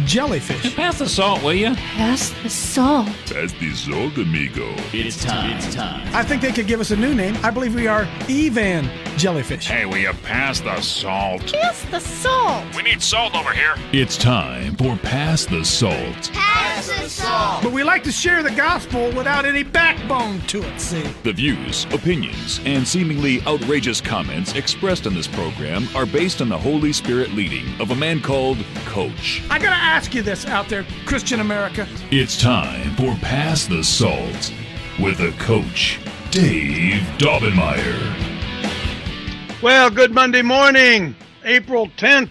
jellyfish. Pass the salt, will you? Pass the salt. Pass the salt, amigo. It's time. I think they could give us a new name. I believe we are Evan jellyfish. Hey, will you pass the salt? Pass the salt. We need salt over here. It's time for Pass the Salt. Pass the salt. But we like to share the gospel without any backbone to it, see? The views, opinions, and seemingly outrageous comments expressed in this program are based on the Holy Spirit leading of a man called Coach. I gotta ask you this out there, Christian America. It's time for Pass the Salt with the Coach, Dave Daubenmire. Well, good Monday morning, April 10th,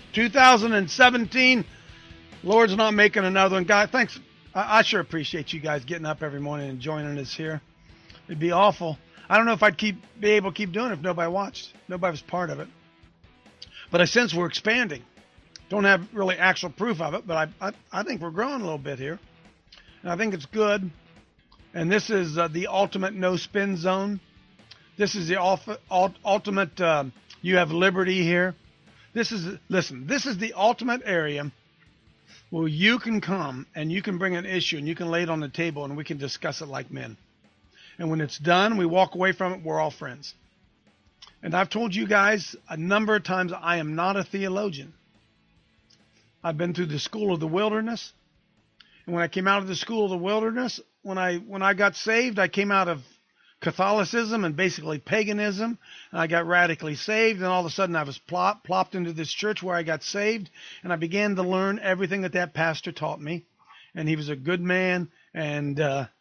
2017. Lord's not making another one. God, thanks. I sure appreciate you guys getting up every morning and joining us here. It'd be awful. I don't know if I'd be able to keep doing it if nobody watched. Nobody was part of it. But I sense we're expanding. Don't have really actual proof of it, but I think we're growing a little bit here. And I think it's good. And this is the ultimate no-spin zone. This is the ultimate, you have liberty here. This is the ultimate area where you can come and you can bring an issue and you can lay it on the table and we can discuss it like men. And when it's done, we walk away from it, we're all friends. And I've told you guys a number of times, I am not a theologian. I've been through the school of the wilderness. And when I came out of the school of the wilderness, when I got saved, I came out of Catholicism and basically paganism, and I got radically saved, and all of a sudden I was plopped into this church where I got saved, and I began to learn everything that pastor taught me, and he was a good man, and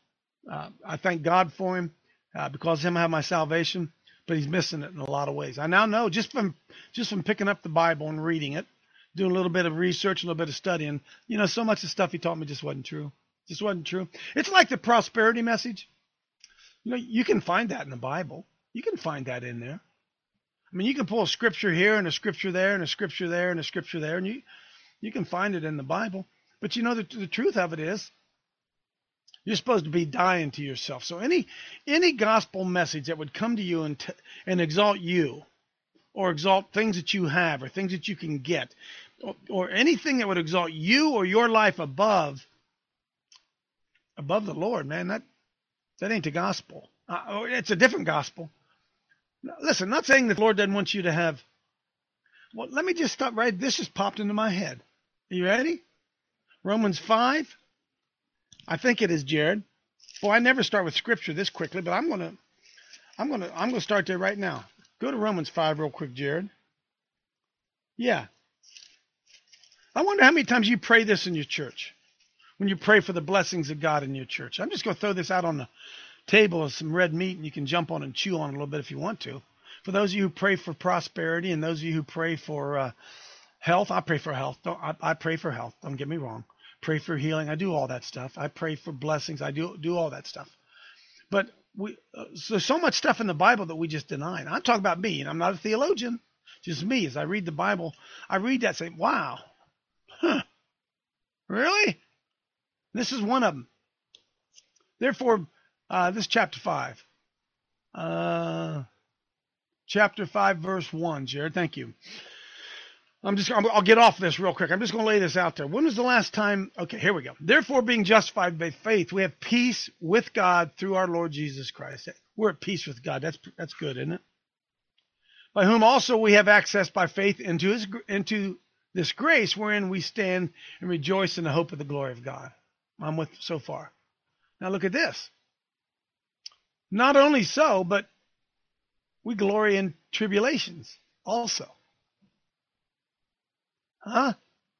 I thank God for him, because of him I have my salvation, but he's missing it in a lot of ways. I now know just from picking up the Bible and reading it, doing a little bit of research, a little bit of studying, so much of the stuff he taught me just wasn't true. Just wasn't true. It's like the prosperity message. You can find that in the Bible. You can find that in there. I mean, you can pull a scripture here and a scripture there and a scripture there and a scripture there, and you can find it in the Bible. But the truth of it is, you're supposed to be dying to yourself. So any gospel message that would come to you and exalt you, or exalt things that you have, or things that you can get, or anything that would exalt you or your life above the Lord, man, that ain't the gospel. It's a different gospel. Listen, I'm not saying that the Lord doesn't want you to have. Well, let me just stop right. This just popped into my head. Are you ready? Romans 5. I think it is, Jared. Boy, I never start with scripture this quickly, but I'm gonna start there right now. Go to Romans 5 real quick, Jared. Yeah. I wonder how many times you pray this in your church. When you pray for the blessings of God in your church. I'm just going to throw this out on the table as some red meat, and you can jump on and chew on it a little bit if you want to. For those of you who pray for prosperity, and those of you who pray for health, I pray for health. I pray for health. Don't get me wrong. Pray for healing. I do all that stuff. I pray for blessings. I do all that stuff. But there's so much stuff in the Bible that we just deny. And I'm talking about me, and I'm not a theologian. Just me. As I read the Bible, I read that and say, wow. Huh. Really? This is one of them. Therefore, this is chapter 5. Chapter 5, verse 1, Jared. Thank you. I'll get off this real quick. I'm just going to lay this out there. When was the last time? Okay, here we go. Therefore, being justified by faith, we have peace with God through our Lord Jesus Christ. We're at peace with God. That's good, isn't it? By whom also we have access by faith into this grace wherein we stand and rejoice in the hope of the glory of God. I'm with so far. Now look at this. Not only so, but we glory in tribulations also. Huh?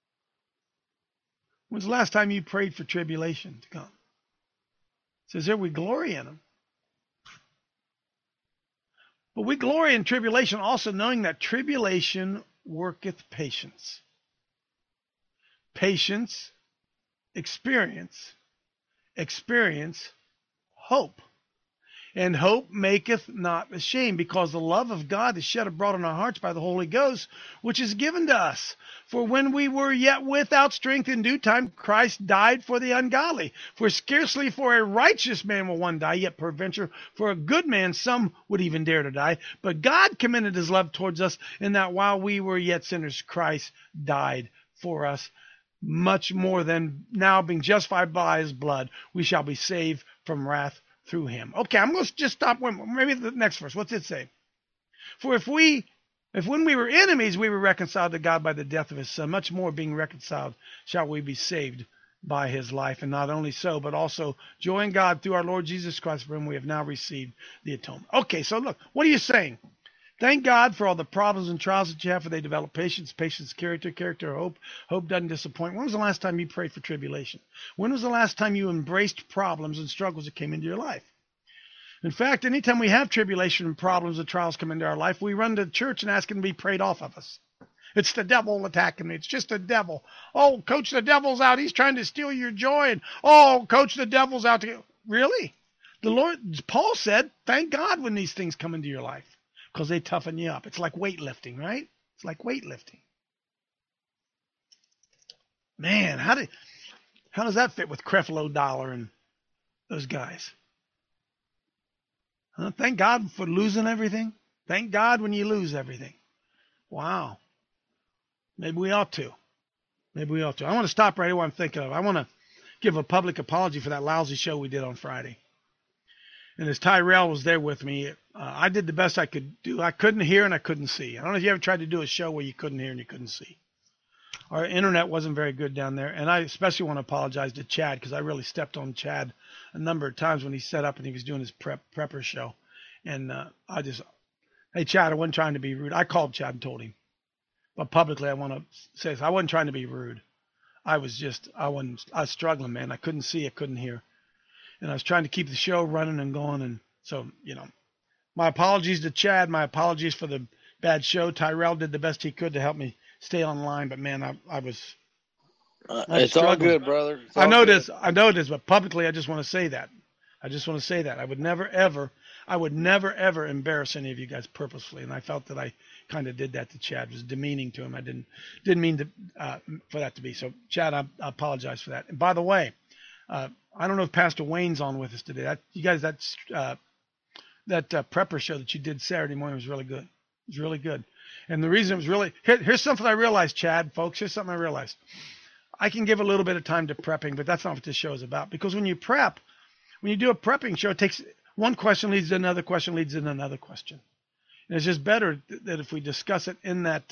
When's the last time you prayed for tribulation to come? It says here we glory in them. But we glory in tribulation also, knowing that tribulation worketh patience. Patience, experience, hope. And hope maketh not ashamed, because the love of God is shed abroad in our hearts by the Holy Ghost, which is given to us. For when we were yet without strength, in due time Christ died for the ungodly. For scarcely for a righteous man will one die, yet peradventure for a good man some would even dare to die. But God commended his love towards us, in that while we were yet sinners, Christ died for us. much more than now being justified by his blood, we shall be saved from wrath through him. Okay, I'm going to just stop. Maybe the next verse. What's it say? For if when we were enemies, we were reconciled to God by the death of his son, much more being reconciled shall we be saved by his life. And not only so, but also join God through our Lord Jesus Christ, for whom we have now received the atonement. Okay, so look, what are you saying? Thank God for all the problems and trials that you have, for they develop patience, patience, character, hope. Hope doesn't disappoint. When was the last time you prayed for tribulation? When was the last time you embraced problems and struggles that came into your life? In fact, anytime we have tribulation and problems and trials come into our life, we run to church and ask him to be prayed off of us. It's the devil attacking me. It's just the devil. Oh, coach, the devil's out. He's trying to steal your joy. And, oh, coach, the devil's out to... Really? The Lord, Paul said, thank God when these things come into your life, because they toughen you up. It's like weightlifting, right? It's like weightlifting. Man, how does that fit with Creflo Dollar and those guys? Huh? Thank God for losing everything. Thank God when you lose everything. Wow. Maybe we ought to. Maybe we ought to. I want to stop right here what I'm thinking of. I want to give a public apology for that lousy show we did on Friday. And as Tyrell was there with me, I did the best I could do. I couldn't hear and I couldn't see. I don't know if you ever tried to do a show where you couldn't hear and you couldn't see. Our internet wasn't very good down there. And I especially want to apologize to Chad, because I really stepped on Chad a number of times when he set up and he was doing his prepper show. And hey, Chad, I wasn't trying to be rude. I called Chad and told him. But publicly, I want to say this. I wasn't trying to be rude. I was struggling, man. I couldn't see, I couldn't hear. And I was trying to keep the show running and going. And so, my apologies to Chad. My apologies for the bad show. Tyrell did the best he could to help me stay online. But, man, I was it's all good, brother. I know this, but publicly, I just want to say that. I would never, ever embarrass any of you guys purposefully. And I felt that I kind of did that to Chad. It was demeaning to him. I didn't mean to for that to be. So, Chad, I apologize for that. And by the way, I don't know if Pastor Wayne's on with us today. That prepper show that you did Saturday morning was really good. It was really good. And the reason it was really here's something I realized, Chad, folks. Here's something I realized. I can give a little bit of time to prepping, but that's not what this show is about. Because when you do a prepping show, it takes one question leads to another question leads to another question. And it's just better that if we discuss it in that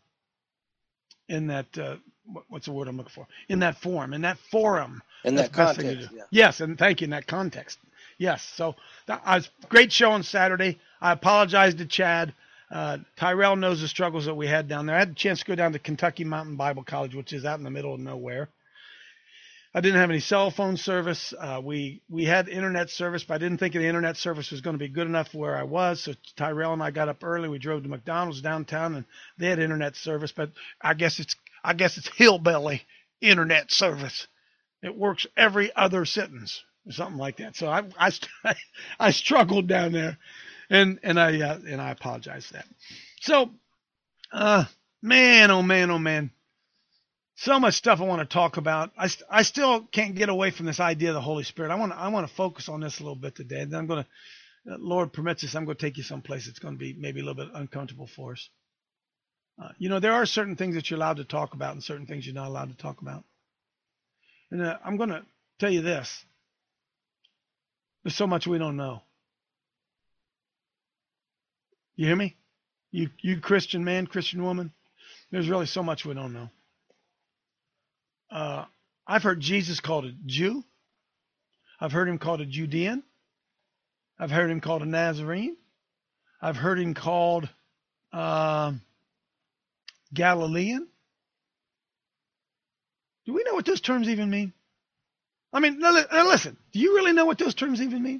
what's the word I'm looking for? In that forum. In that context. Yeah. Yes, and thank you, in that context. Yes. So that was a great show on Saturday. I apologize to Chad. Tyrell knows the struggles that we had down there. I had a chance to go down to Kentucky Mountain Bible College, which is out in the middle of nowhere. I didn't have any cell phone service. We had internet service, but I didn't think the internet service was going to be good enough for where I was. So Tyrell and I got up early. We drove to McDonald's downtown, and they had internet service. But I guess it's hillbilly internet service. It works every other sentence or something like that. So I struggled down there, and I apologize for that. So, man, oh man. So much stuff I want to talk about. I still can't get away from this idea of the Holy Spirit. I want to focus on this a little bit today. And then I'm going to, Lord permits this, I'm going to take you someplace that's going to be maybe a little bit uncomfortable for us. There are certain things that you're allowed to talk about and certain things you're not allowed to talk about. And I'm going to tell you this. There's so much we don't know. You hear me? You Christian man, Christian woman, there's really so much we don't know. I've heard Jesus called a Jew. I've heard him called a Judean. I've heard him called a Nazarene. I've heard him called Galilean. Do we know what those terms even mean? I mean, listen, do you really know what those terms even mean?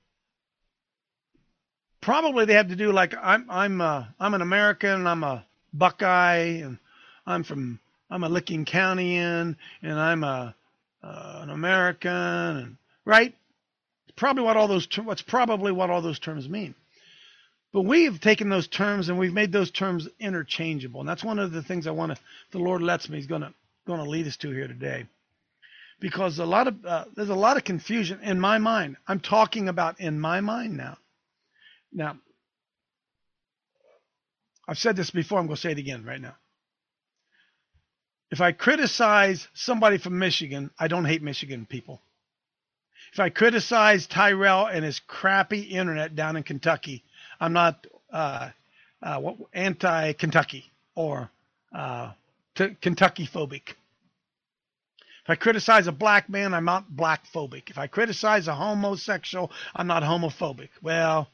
Probably they have to do like I'm an American, I'm a Buckeye, and I'm a Licking Countyan, and I'm an American, and right? It's probably what all those terms mean. But we've taken those terms and we've made those terms interchangeable, and that's one of the things the Lord lets me. He's going to lead us to here today, because there's a lot of confusion in my mind. I'm talking about in my mind now. Now, I've said this before. I'm going to say it again right now. If I criticize somebody from Michigan, I don't hate Michigan people. If I criticize Tyrell and his crappy internet down in Kentucky, I'm not anti-Kentucky or Kentucky phobic. If I criticize a black man, I'm not black phobic. If I criticize a homosexual, I'm not homophobic. Well,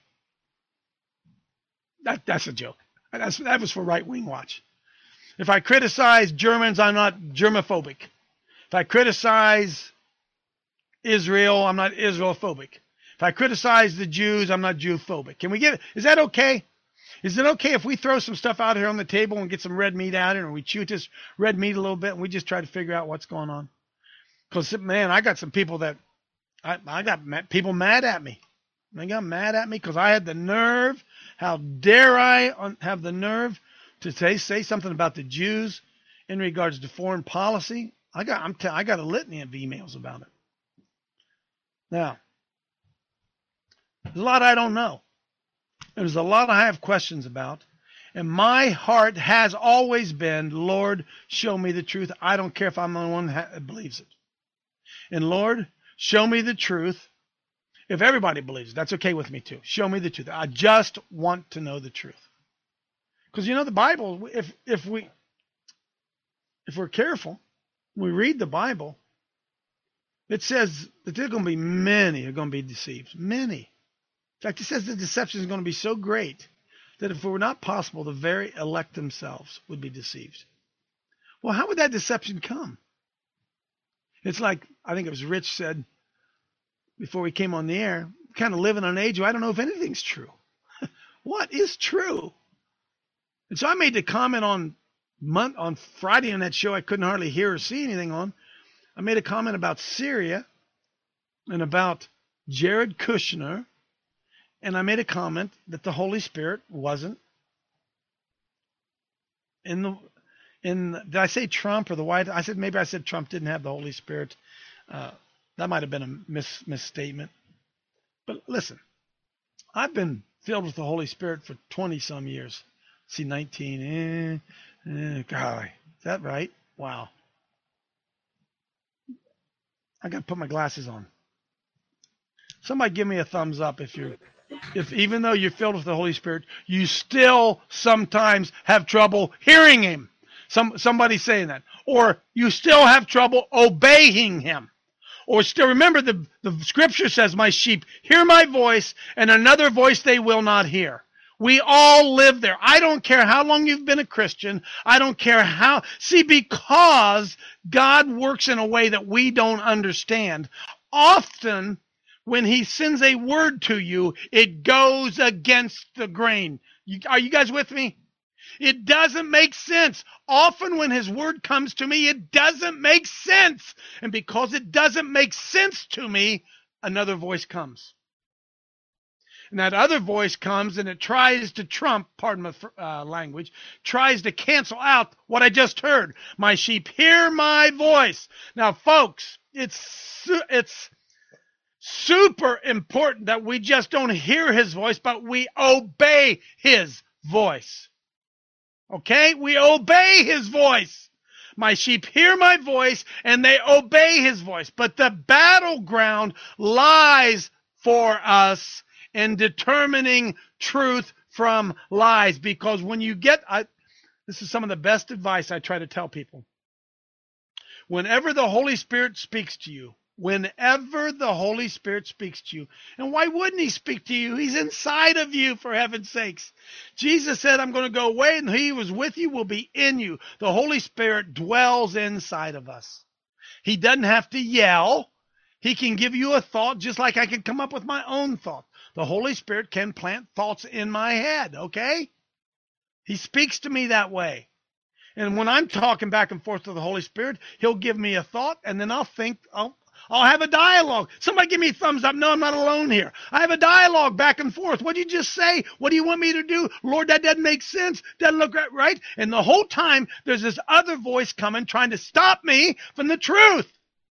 that's a joke. That was for Right Wing Watch. If I criticize Germans, I'm not germophobic. If I criticize Israel, I'm not Israelophobic. If I criticize the Jews, I'm not Jewphobic. Can we get it? Is that okay? Is it okay if we throw some stuff out here on the table and get some red meat out here and we chew this red meat a little bit and we just try to figure out what's going on? Because, man, I got some people that I got people mad at me. They got mad at me because I had the nerve. How dare I have the nerve to say something about the Jews in regards to foreign policy? I got a litany of emails about it. Now, there's a lot I don't know. There's a lot I have questions about. And my heart has always been, Lord, show me the truth. I don't care if I'm the one that believes it. And Lord, show me the truth. If everybody believes it, that's okay with me too. Show me the truth. I just want to know the truth. Because the Bible, if we're careful, we read the Bible, it says that there are going to be many who are going to be deceived. Many. In fact, it says the deception is going to be so great that if it were not possible, the very elect themselves would be deceived. Well, how would that deception come? It's like, I think it was Rich said before we came on the air, kind of live in an age where I don't know if anything's true. What is true? And so I made the comment on Friday on that show I couldn't hardly hear or see anything on. I made a comment about Syria and about Jared Kushner, and I made a comment that the Holy Spirit wasn't in did I say Trump or the White House? Maybe I said Trump didn't have the Holy Spirit. That might have been a misstatement. But listen, I've been filled with the Holy Spirit for 20-some years. See, 19. Golly, is that right? Wow. I got to put my glasses on. Somebody give me a thumbs up if even though you're filled with the Holy Spirit, you still sometimes have trouble hearing Him. Somebody saying that. Or you still have trouble obeying Him. Or still remember the scripture says, my sheep hear my voice, and another voice they will not hear. We all live there. I don't care how long you've been a Christian. I don't care how. See, because God works in a way that we don't understand. Often, when He sends a word to you, it goes against the grain. Are you guys with me? It doesn't make sense. Often when His word comes to me, it doesn't make sense. And because it doesn't make sense to me, another voice comes. And that other voice comes and it tries to trump, pardon my language, tries to cancel out what I just heard. My sheep hear my voice. Now, folks, it's super important that we just don't hear His voice, but we obey His voice. Okay? We obey His voice. My sheep hear my voice and they obey His voice. But the battleground lies for us in determining truth from lies. Because when you get, this is some of the best advice I try to tell people. Whenever the Holy Spirit speaks to you, whenever the Holy Spirit speaks to you, and why wouldn't He speak to you? He's inside of you, for heaven's sakes. Jesus said, I'm going to go away, and He who was with you will be in you. The Holy Spirit dwells inside of us. He doesn't have to yell. He can give you a thought just like I can come up with my own thought. The Holy Spirit can plant thoughts in my head, okay? He speaks to me that way. And when I'm talking back and forth to the Holy Spirit, He'll give me a thought, and then I'll think, I'll have a dialogue. Somebody give me a thumbs up. No, I'm not alone here. I have a dialogue back and forth. What did you just say? What do you want me to do? Lord, that doesn't make sense. Doesn't look right. And the whole time, there's this other voice coming, trying to stop me from the truth.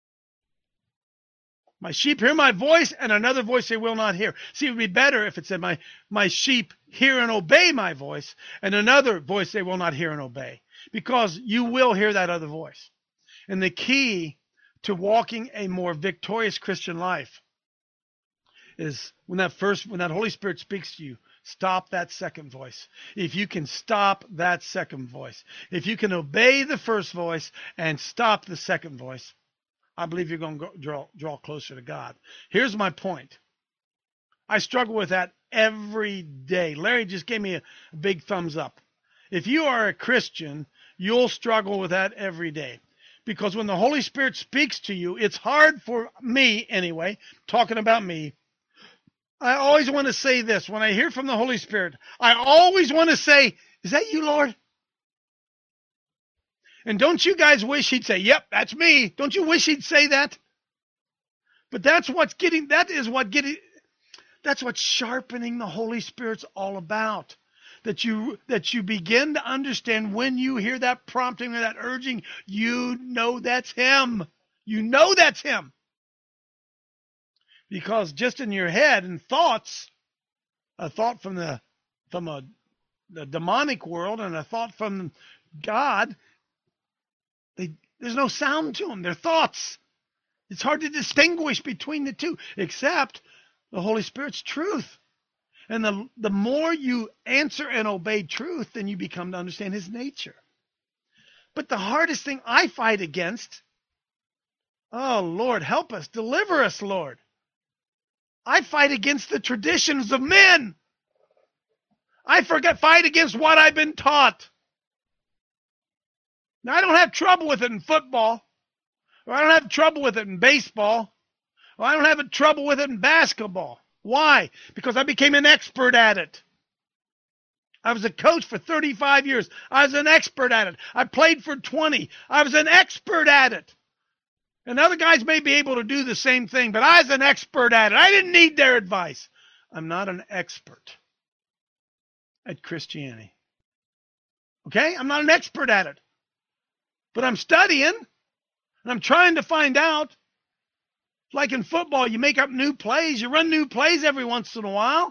My sheep hear my voice, and another voice they will not hear. See, it would be better if it said, my sheep hear and obey my voice, and another voice they will not hear and obey. because you will hear that other voice. And the key to walking a more victorious Christian life is when that Holy Spirit speaks to you, stop that second voice. If you can stop that second voice, if you can obey the first voice and stop the second voice, I believe you're going to draw closer to God. Here's my point. I struggle with that every day. Larry just gave me a big thumbs up. If you are a Christian, you'll struggle with that every day. Because when the Holy Spirit speaks to you, it's hard for me anyway, talking about me. I always want to say this. When I hear from the Holy Spirit, I always want to say, is that you, Lord? And don't you guys wish he'd say, yep, that's me. Don't you wish he'd say that? But that's what's sharpening the Holy Spirit's all about. That you begin to understand when you hear that prompting or that urging, you know that's him. You know that's him. Because just in your head and thoughts, a thought from the demonic world and a thought from God, there's no sound to them. They're thoughts. It's hard to distinguish between the two, except the Holy Spirit's truth. And the more you answer and obey truth, then you become to understand his nature. But the hardest thing I fight against, oh, Lord, help us, deliver us, Lord. I fight against the traditions of men. I fight against what I've been taught. Now, I don't have trouble with it in football, or I don't have trouble with it in baseball, or I don't have trouble with it in basketball. Why? Because I became an expert at it. I was a coach for 35 years. I was an expert at it. I played for 20. I was an expert at it. And other guys may be able to do the same thing, but I was an expert at it. I didn't need their advice. I'm not an expert at Christianity. Okay? I'm not an expert at it. But I'm studying, and I'm trying to find out. Like in football, you make up new plays. You run new plays every once in a while.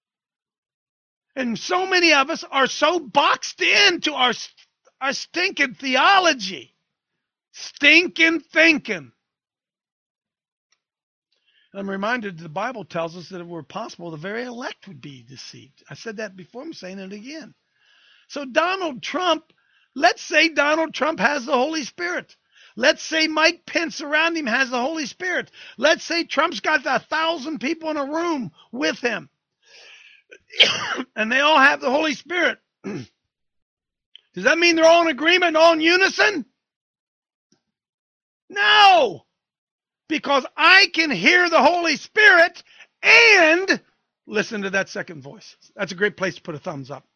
And so many of us are so boxed into our stinking theology. Stinking thinking. I'm reminded the Bible tells us that if it were possible, the very elect would be deceived. I said that before. I'm saying it again. So Donald Trump, let's say Donald Trump has the Holy Spirit. Let's say Mike Pence around him has the Holy Spirit. Let's say Trump's got 1,000 people in a room with him. And they all have the Holy Spirit. Does that mean they're all in agreement, all in unison? No. Because I can hear the Holy Spirit and listen to that second voice. That's a great place to put a thumbs up.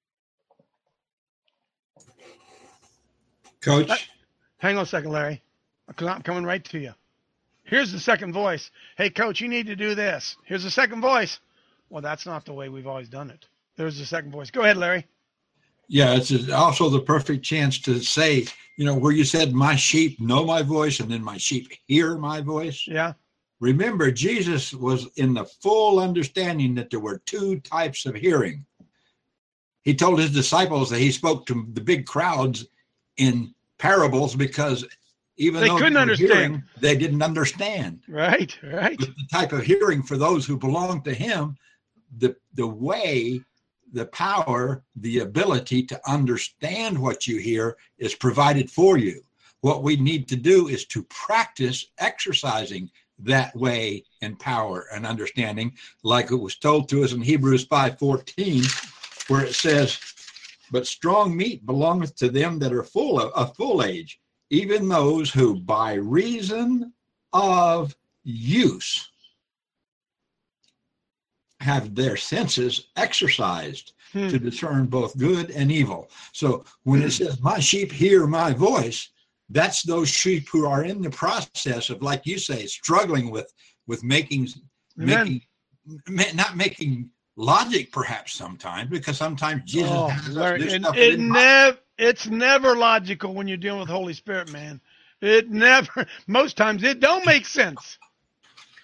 Coach? Hang on a second, Larry. I'm coming right to you. Here's the second voice. Hey, Coach, you need to do this. Here's the second voice. Well, that's not the way we've always done it. There's the second voice. Go ahead, Larry. Yeah, it's also the perfect chance to say, where you said, my sheep know my voice, and then my sheep hear my voice. Yeah. Remember, Jesus was in the full understanding that there were two types of hearing. He told his disciples that he spoke to the big crowds in parables because even though they couldn't understand, hearing, they didn't understand. Right. But the type of hearing for those who belong to him, the way, the power, the ability to understand what you hear is provided for you. What we need to do is to practice exercising that way and power and understanding, like it was told to us in Hebrews 5:14, where it says, but strong meat belongeth to them that are full age, even those who by reason of use have their senses exercised to discern both good and evil. So when it says, my sheep hear my voice, that's those sheep who are in the process of, like you say, struggling with not making logic perhaps sometimes, because sometimes Jesus it's never logical when you're dealing with the Holy Spirit, man. Most times it don't make sense.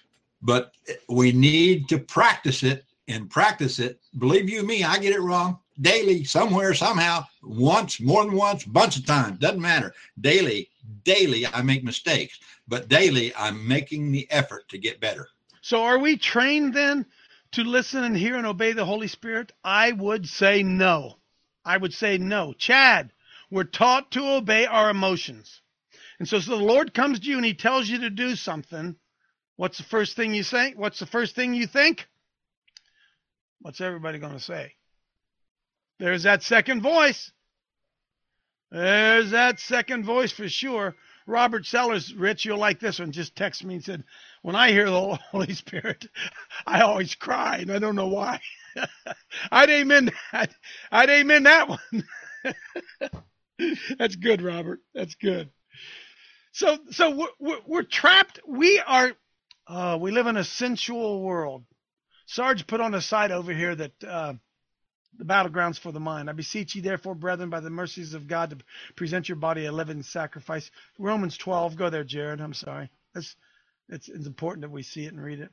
But we need to practice it and practice it. Believe you me, I get it wrong. daily, somewhere, somehow, once, more than once, bunch of times, doesn't matter. Daily, I make mistakes, but daily I'm making the effort to get better. So are we trained then to listen and hear and obey the Holy Spirit? I would say no. Chad, we're taught to obey our emotions. And so the Lord comes to you and he tells you to do something. What's the first thing you say? What's the first thing you think? What's everybody going to say? There's that second voice. There's that second voice for sure. Robert Sellers, Rich, you'll like this one, just texted me and said, when I hear the Holy Spirit, I always cry, and I don't know why. I'd amen that one. That's good, Robert. That's good. So we're trapped. We live in a sensual world. Sarge put on a side over here that the battlegrounds for the mind. I beseech you, therefore, brethren, by the mercies of God, to present your body a living sacrifice. Romans 12. Go there, Jared. I'm sorry. It's important that we see it and read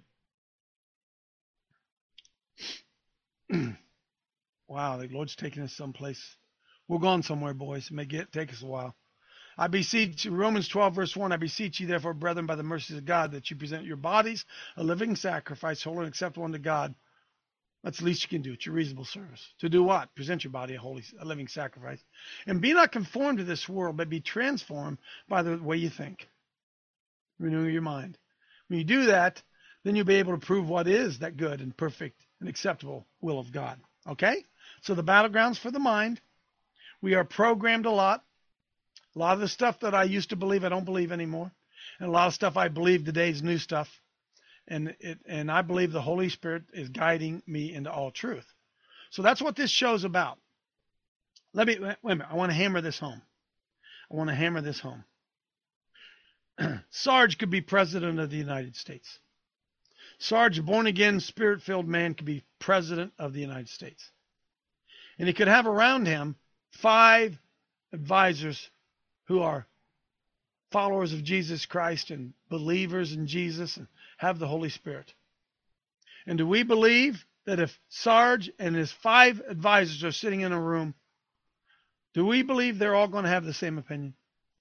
it. Wow, the Lord's taking us someplace. We're going somewhere, boys. It may take us a while. I beseech you, Romans 12, verse 1, I beseech you, therefore, brethren, by the mercies of God, that you present your bodies a living sacrifice, holy and acceptable unto God. That's the least you can do. It's your reasonable service. To do what? Present your body a living sacrifice. And be not conformed to this world, but be transformed by the way you think. Renew your mind. When you do that, then you'll be able to prove what is that good and perfect and acceptable will of God. Okay? So the battlegrounds for the mind. We are programmed a lot. A lot of the stuff that I used to believe, I don't believe anymore. And a lot of stuff I believe today's new stuff. And I believe the Holy Spirit is guiding me into all truth. So that's what this show's about. Wait a minute. I want to hammer this home. Sarge could be president of the United States. Sarge, a born-again, spirit-filled man, could be president of the United States. And he could have around him 5 advisors who are followers of Jesus Christ and believers in Jesus and have the Holy Spirit. And do we believe that if Sarge and his 5 advisors are sitting in a room, do we believe they're all going to have the same opinion?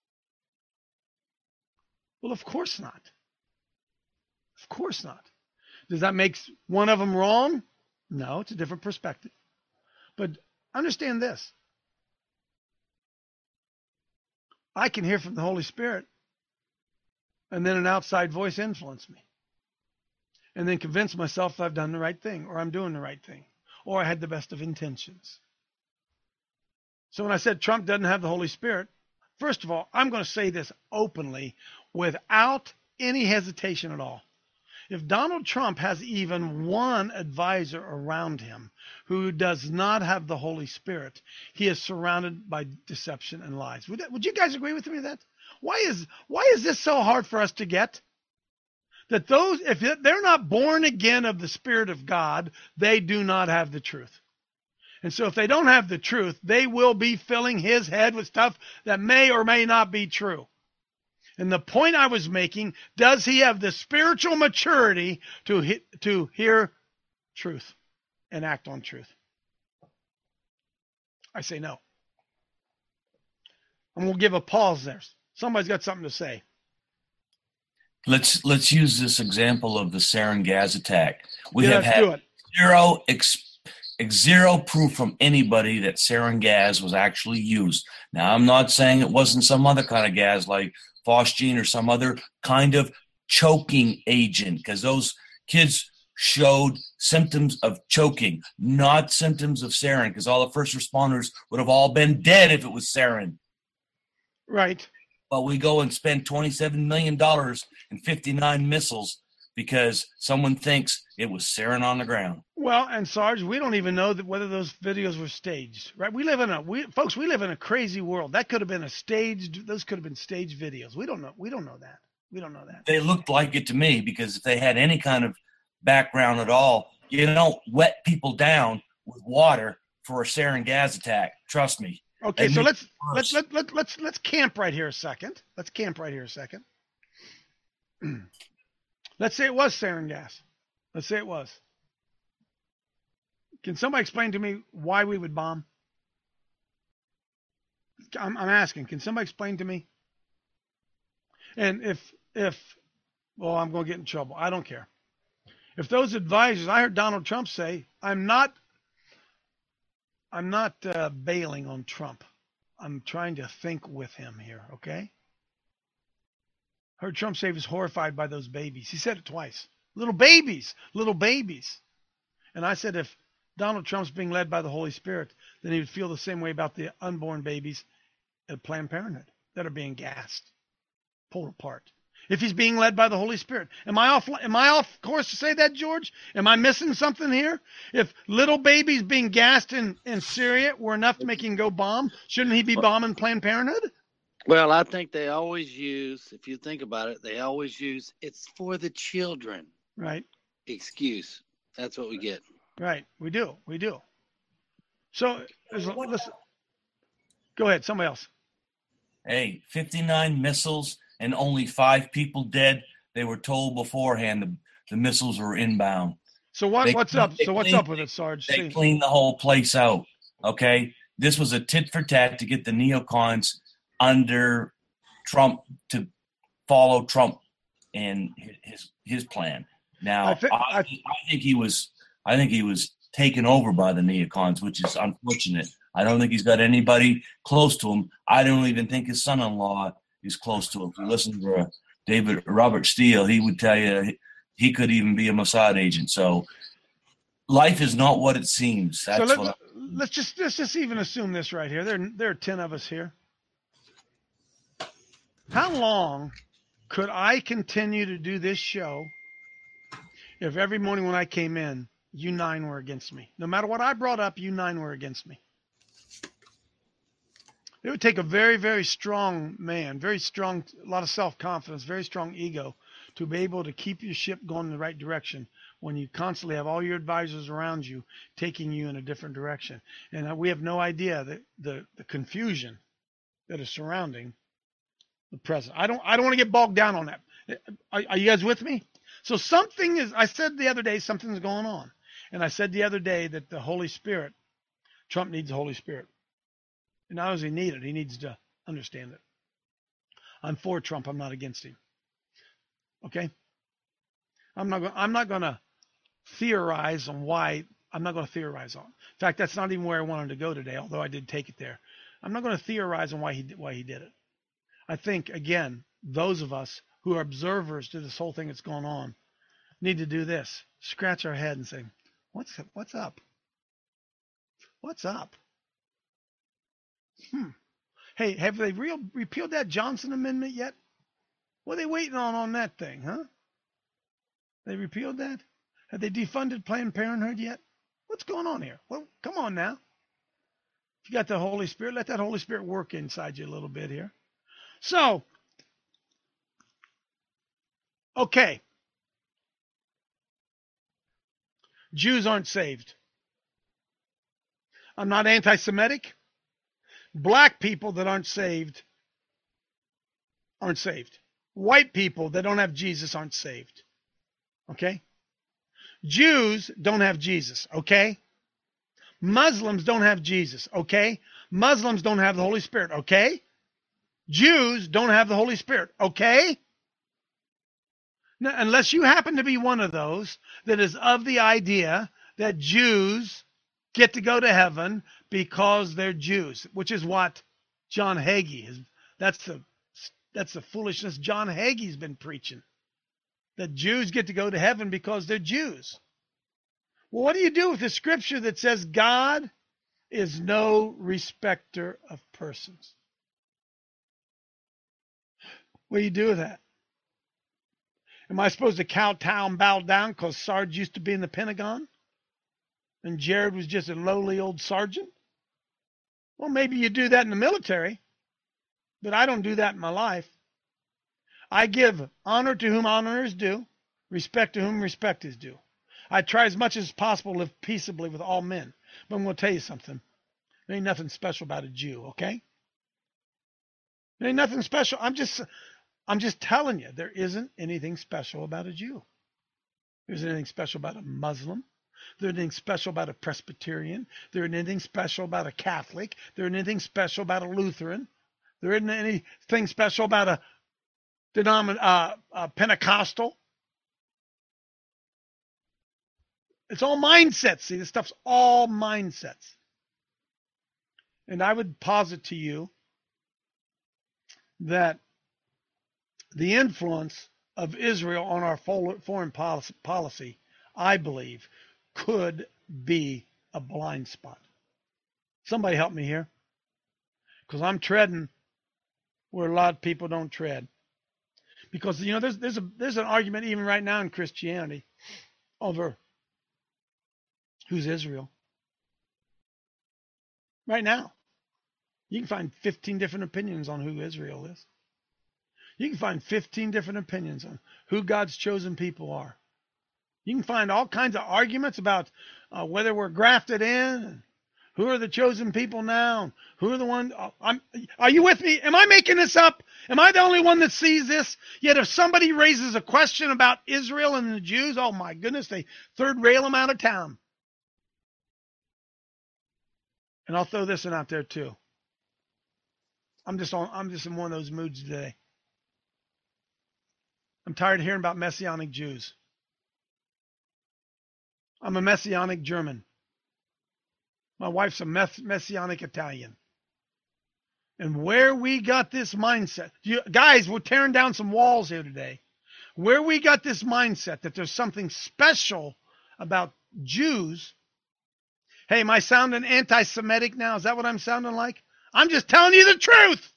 Well, of course not. Of course not. Does that make one of them wrong? No, it's a different perspective. But understand this. I can hear from the Holy Spirit, and then an outside voice influence me. And then convince myself I've done the right thing, or I'm doing the right thing, or I had the best of intentions. So when I said Trump doesn't have the Holy Spirit, first of all, I'm going to say this openly without any hesitation at all. If Donald Trump has even one advisor around him who does not have the Holy Spirit, he is surrounded by deception and lies. Would you guys agree with me with that? Why is this so hard for us to get? That those, if they're not born again of the Spirit of God, they do not have the truth. And so if they don't have the truth, they will be filling his head with stuff that may or may not be true. And the point I was making, does he have the spiritual maturity to hear truth and act on truth? I say no. And we'll give a pause there. Somebody's got something to say. Let's use this example of the sarin gas attack. We have had zero proof from anybody that sarin gas was actually used. Now, I'm not saying it wasn't some other kind of gas like phosgene or some other kind of choking agent, because those kids showed symptoms of choking, not symptoms of sarin, because all the first responders would have all been dead if it was sarin. Right. But we go and spend $27 million and 59 missiles because someone thinks it was sarin on the ground. Well, and Sarge, we don't even know whether those videos were staged, right? We live in a crazy world. That could have been those could have been staged videos. We don't know that. They looked like it to me, because if they had any kind of background at all, you don't wet people down with water for a sarin gas attack. Trust me. Okay, so let's camp right here a second. Let's say it was sarin gas. Let's say it was. Can somebody explain to me why we would bomb? I'm asking. Can somebody explain to me? And well, I'm going to get in trouble. I don't care. If those advisors, I heard Donald Trump say, I'm not bailing on Trump. I'm trying to think with him here, okay? Heard Trump say he was horrified by those babies. He said it twice. Little babies. And I said if Donald Trump's being led by the Holy Spirit, then he would feel the same way about the unborn babies at Planned Parenthood that are being gassed, pulled apart. If he's being led by the Holy Spirit. Am I off course to say that, George? Am I missing something here? If little babies being gassed in Syria were enough to make him go bomb, shouldn't he be bombing Planned Parenthood? Well, I think they always use, if you think about it, they always use, it's for the children. Right. Excuse. That's what we get. Right. We do. So, listen. Go ahead. Somebody else. Hey, 59 missiles and only 5 people dead. They were told beforehand the missiles were inbound. So what's up? So what's up with it, Sarge? They cleaned the whole place out. Okay, this was a tit for tat to get the neocons under Trump to follow Trump and his plan. Now, I think he was taken over by the neocons, which is unfortunate. I don't think he's got anybody close to him. I don't even think his son-in-law is close to him. If you listen to Robert Steele, he would tell you he could even be a Mossad agent. So life is not what it seems. Let's just even assume this right here. There are 10 of us here. How long could I continue to do this show if every morning when I came in, you 9 were against me? No matter what I brought up, you 9 were against me. It would take a very, very strong man, a lot of self-confidence, very strong ego to be able to keep your ship going in the right direction when you constantly have all your advisors around you taking you in a different direction. And we have no idea that the confusion that is surrounding the president. I don't want to get bogged down on that. Are you guys with me? So I said the other day something's going on. And I said the other day that the Holy Spirit, Trump needs the Holy Spirit. And not only does he need it, he needs to understand it. I'm for Trump. I'm not against him. Okay? I'm not going to theorize on why. I'm not going to theorize on. In fact, that's not even where I wanted to go today, although I did take it there. I'm not going to theorize on why he did it. I think, again, those of us who are observers to this whole thing that's going on need to do this. Scratch our head and say, what's up? What's up? Hey, have they repealed that Johnson Amendment yet? What are they waiting on that thing, huh? They repealed that? Have they defunded Planned Parenthood yet? What's going on here? Well, come on now. If you got the Holy Spirit, let that Holy Spirit work inside you a little bit here. So, okay. Jews aren't saved. I'm not anti-Semitic. Black people that aren't saved. White people that don't have Jesus aren't saved. Okay? Jews don't have Jesus. Okay? Muslims don't have Jesus. Okay? Muslims don't have the Holy Spirit. Okay? Jews don't have the Holy Spirit. Okay? Now, unless you happen to be one of those that is of the idea that Jews get to go to heaven because they're Jews, which is what John Hagee is. That's the foolishness John Hagee's been preaching. That Jews get to go to heaven because they're Jews. Well, what do you do with the scripture that says God is no respecter of persons? What do you do with that? Am I supposed to kowtow and bow down because Sarge used to be in the Pentagon? And Jared was just a lowly old sergeant? Well, maybe you do that in the military, but I don't do that in my life. I give honor to whom honor is due, respect to whom respect is due. I try as much as possible to live peaceably with all men. But I'm going to tell you something. There ain't nothing special about a Jew, okay? There ain't nothing special. I'm just telling you, there isn't anything special about a Jew. There isn't anything special about a Muslim. There isn't anything special about a Presbyterian. There isn't anything special about a Catholic. There isn't anything special about a Lutheran. There isn't anything special about a Pentecostal. It's all mindsets. See, this stuff's all mindsets. And I would posit to you that the influence of Israel on our foreign policy, I believe, could be a blind spot. Somebody help me here, because I'm treading where a lot of people don't tread. Because there's an argument even right now in Christianity over who's Israel. Right now, you can find 15 different opinions on who Israel is. You can find 15 different opinions on who God's chosen people are. You can find all kinds of arguments about whether we're grafted in, who are the chosen people now, who are the ones. Are you with me? Am I making this up? Am I the only one that sees this? Yet if somebody raises a question about Israel and the Jews, oh my goodness, they third rail them out of town. And I'll throw this one out there too. I'm just in one of those moods today. I'm tired of hearing about Messianic Jews. I'm a Messianic German. My wife's a Messianic Italian. And where we got this mindset, guys, we're tearing down some walls here today. Where we got this mindset that there's something special about Jews. Hey, am I sounding anti-Semitic now? Is that what I'm sounding like? I'm just telling you the truth.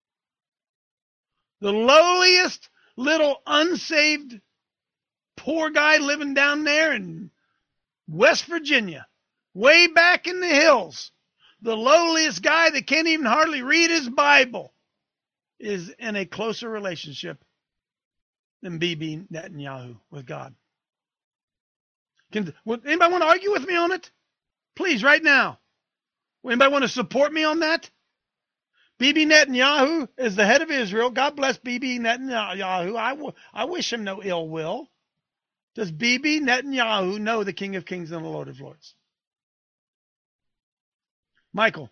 The lowliest little unsaved poor guy living down there in West Virginia, way back in the hills, the lowliest guy that can't even hardly read his Bible, is in a closer relationship than Bibi Netanyahu with God. Would anybody want to argue with me on it? Please, right now. Anybody want to support me on that? Bibi Netanyahu is the head of Israel. God bless Bibi Netanyahu. I wish him no ill will. Does Bibi Netanyahu know the King of Kings and the Lord of Lords? Michael.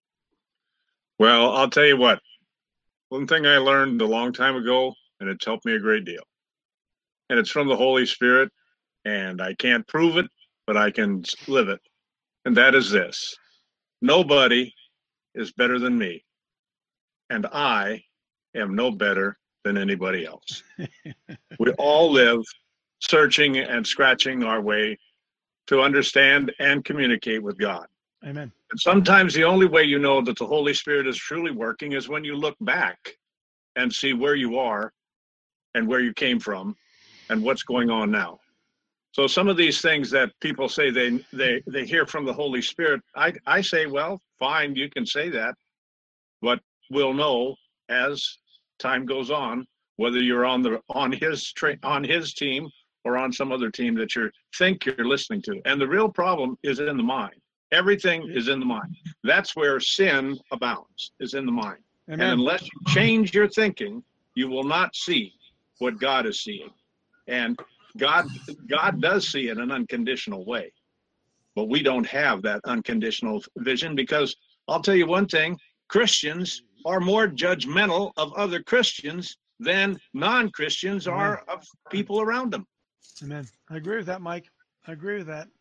Well, I'll tell you what. One thing I learned a long time ago, and it's helped me a great deal. And it's from the Holy Spirit, and I can't prove it, but I can live it. And that is this. Nobody is better than me. And I am no better than anybody else. We all live searching and scratching our way to understand and communicate with God. Amen. And sometimes the only way you know that the Holy Spirit is truly working is when you look back and see where you are and where you came from and what's going on now. So some of these things that people say they hear from the Holy Spirit, I say, well, fine, you can say that, but we'll know as time goes on whether you're on his team or on some other team that you think you're listening to. And the real problem is in the mind. Everything is in the mind. That's where sin abounds, is in the mind. Amen. And unless you change your thinking, you will not see what God is seeing. And God does see in an unconditional way. But we don't have that unconditional vision, because I'll tell you one thing, Christians are more judgmental of other Christians than non-Christians are of people around them. Amen. I agree with that, Mike. I agree with that.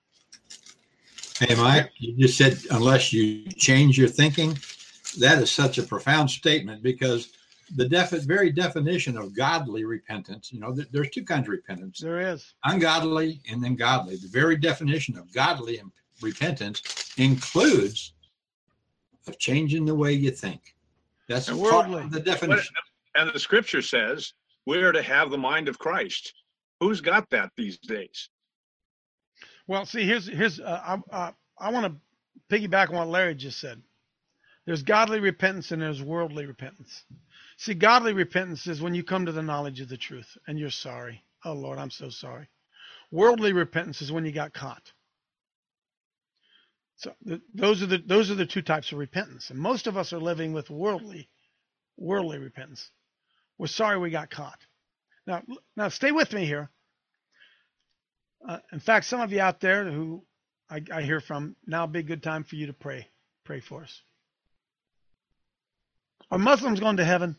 Hey, Mike, you just said unless you change your thinking. That is such a profound statement, because the very definition of godly repentance, there's two kinds of repentance. There is. Ungodly and then godly. The very definition of godly repentance includes of changing the way you think. That's part of the definition. And the scripture says we're to have the mind of Christ. Who's got that these days? Well, see, I want to piggyback on what Larry just said. There's godly repentance and there's worldly repentance. See, godly repentance is when you come to the knowledge of the truth and you're sorry. Oh, Lord, I'm so sorry. Worldly repentance is when you got caught. So those are the two types of repentance. And most of us are living with worldly repentance. We're sorry we got caught. Now stay with me here. In fact, some of you out there who I hear from, now would be a good time for you to pray. Pray for us. Are Muslims going to heaven?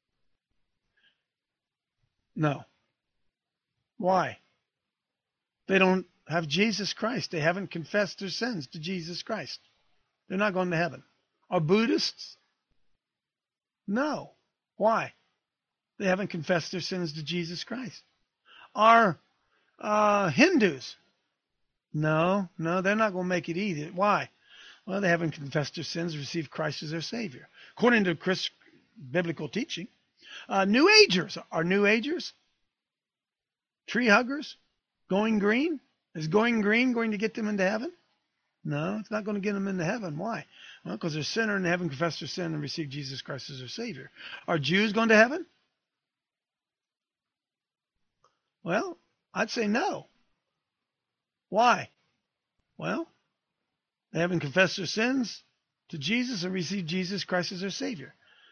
No. Why? They don't have Jesus Christ. They haven't confessed their sins to Jesus Christ. They're not going to heaven. Are Buddhists? No. Why? They haven't confessed their sins to Jesus Christ. Are Hindus? No, they're not going to make it either. Why? Well, they haven't confessed their sins, received Christ as their Savior. According to biblical teaching. New Agers. Are New Agers? Tree huggers? Going green? Is going green going to get them into heaven? No, it's not going to get them into heaven. Why? Well, because they're a sinner and they haven't confessed their sin and received Jesus Christ as their Savior. Are Jews going to heaven? Well, I'd say no. Why? Well, they haven't confessed their sins to Jesus and received Jesus Christ as their Savior.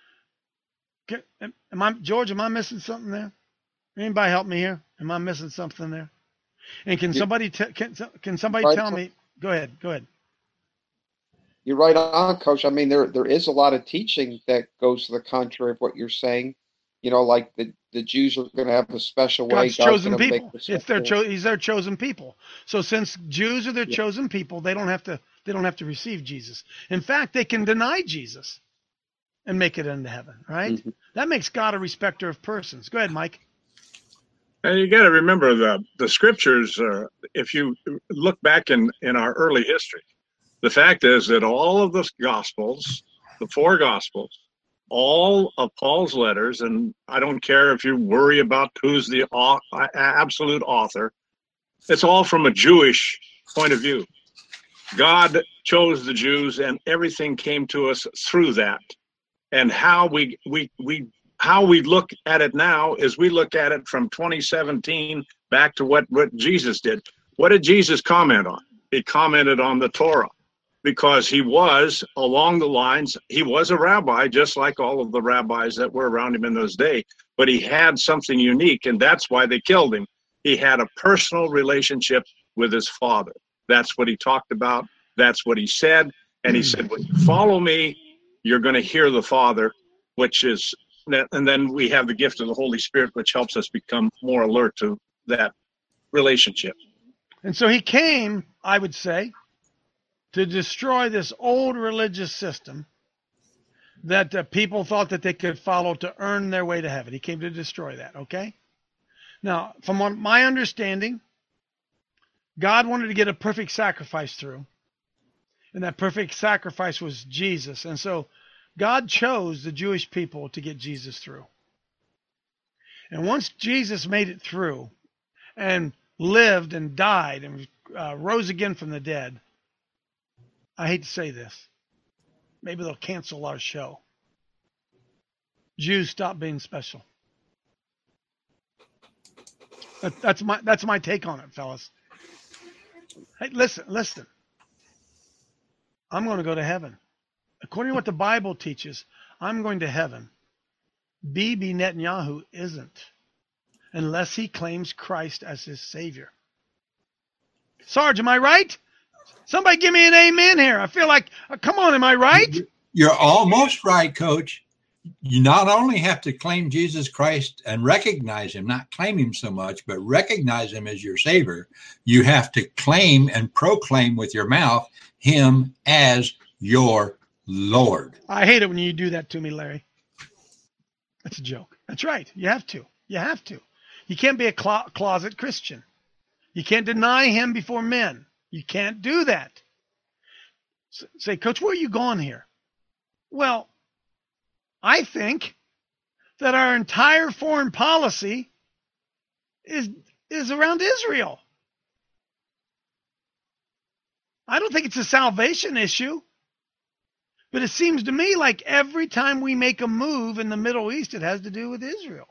George, am I missing something there? Anybody help me here? Am I missing something there? And can somebody tell me? Go ahead. You're right on, Coach. I mean, there is a lot of teaching that goes to the contrary of what you're saying. You know, like the Jews are going to have a special way. God's chosen people. He's their chosen people. So since Jews are their chosen people, they don't have to receive Jesus. In fact, they can deny Jesus and make it into heaven. Right? Mm-hmm. That makes God a respecter of persons. Go ahead, Mike. And you got to remember the scriptures. If you look back in our early history, the fact is that all of the Gospels, the 4 Gospels, all of Paul's letters, and I don't care if you worry about who's the absolute author, it's all from a Jewish point of view. God chose the Jews, and everything came to us through that. And how we look at it now is we look at it from 2017 back to what Jesus did. What did Jesus comment on? He commented on the Torah, because he was, along the lines, he was a rabbi, just like all of the rabbis that were around him in those days, but he had something unique, and that's why they killed him. He had a personal relationship with his Father. That's what he talked about. That's what he said. And he said, when you follow me, you're going to hear the Father, which is, and then we have the gift of the Holy Spirit, which helps us become more alert to that relationship. And so he came, I would say, to destroy this old religious system that people thought that they could follow to earn their way to heaven. He came to destroy that, okay? Now, from my understanding, God wanted to get a perfect sacrifice through, and that perfect sacrifice was Jesus. And so God chose the Jewish people to get Jesus through. And once Jesus made it through and lived and died and rose again from the dead, I hate to say this, maybe they'll cancel our show. Jews stop being special. That's my take on it, fellas. Hey, listen. I'm going to go to heaven. According to what the Bible teaches, I'm going to heaven. Bibi Netanyahu isn't, unless he claims Christ as his Savior. Sarge, am I right? Somebody give me an amen here. I feel like, come on, am I right? You're almost right, Coach. You not only have to claim Jesus Christ and recognize him, not claim him so much, but recognize him as your Savior. You have to claim and proclaim with your mouth him as your Lord. I hate it when you do that to me, Larry. That's a joke. That's right. You have to. You can't be a closet Christian. You can't deny him before men. You can't do that. Say, Coach, where are you going here? Well, I think that our entire foreign policy is around Israel. I don't think it's a salvation issue. But it seems to me like every time we make a move in the Middle East, it has to do with Israel.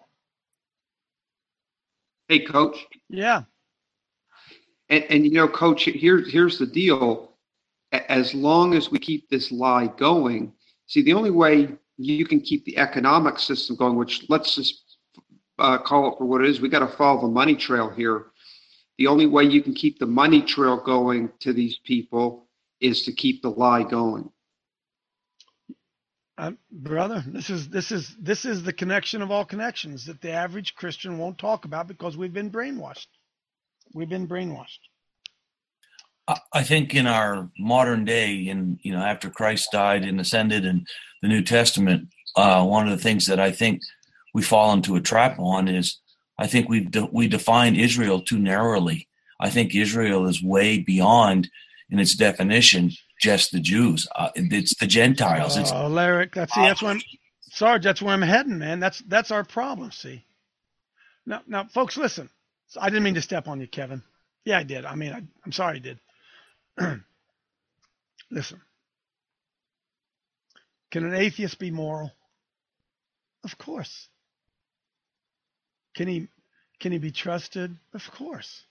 Hey, Coach. Yeah. And you know, Coach, here's the deal. As long as we keep this lie going, see, the only way you can keep the economic system going, which let's just call it for what it is, we got to follow the money trail here. The only way you can keep the money trail going to these people is to keep the lie going. Brother, this is the connection of all connections that the average Christian won't talk about because we've been brainwashed. We've been brainwashed. I think in our modern day, after Christ died and ascended in the New Testament, one of the things that I think we fall into a trap on is I think we define Israel too narrowly. I think Israel is way beyond, in its definition, just the Jews. It's the Gentiles. Oh, Larry, that's where Sarge, that's where I'm heading, man. That's our problem. See, now, folks, listen. I didn't mean to step on you, Kevin. Yeah, I did. I mean, I'm sorry I did. Listen, can an atheist be moral? Of course. Can he be trusted? Of course.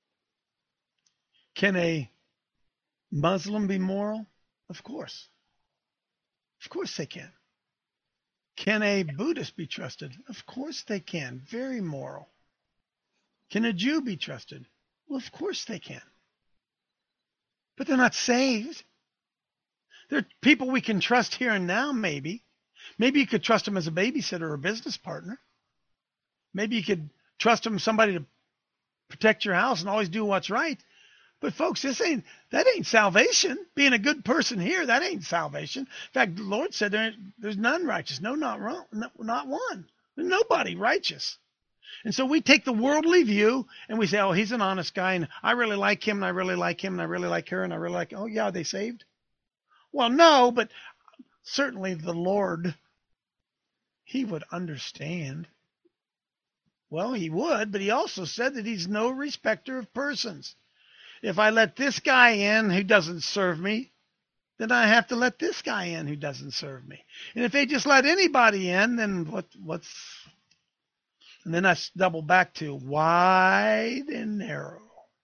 Can a Muslim be moral? Of course. Of course they can. Can a Buddhist be trusted? Of course they can. Very moral. Can a Jew be trusted? Well, of course they can. But they're not saved. They're people we can trust here and now, maybe. Maybe you could trust them as a babysitter or a business partner. Maybe you could trust them somebody to protect your house and always do what's right. But folks, that ain't salvation. Being a good person here, that ain't salvation. In fact, the Lord said there's none righteous. No, not wrong, not one. There's nobody righteous. And so we take the worldly view and we say, oh, he's an honest guy, and I really like him, and I really like him, and I really like her, and I really like, oh, yeah, are they saved? Well, no, but certainly the Lord, he would understand. Well, he would, but he also said that he's no respecter of persons. If I let this guy in who doesn't serve me, then I have to let this guy in who doesn't serve me. And if they just let anybody in, then what's... And then I double back to wide and narrow.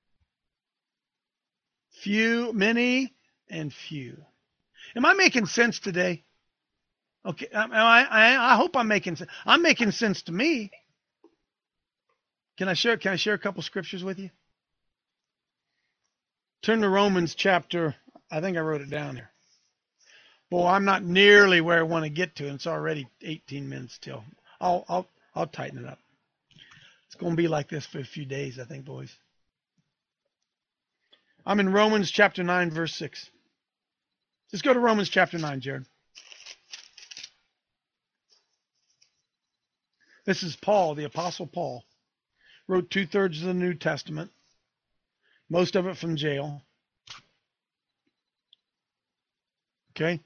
Few, many, and few. Am I making sense today? Okay, I hope I'm making sense. I'm making sense to me. Can I share a couple scriptures with you? Turn to Romans chapter, I think I wrote it down here. Boy, I'm not nearly where I want to get to, and it's already 18 minutes till. I'll tighten it up. It's going to be like this for a few days, I think, boys. I'm in Romans chapter 9, verse 6. Just go to Romans chapter 9, Jared. This is Paul, the Apostle Paul. Wrote 2/3 of the New Testament. Most of it from jail. Okay?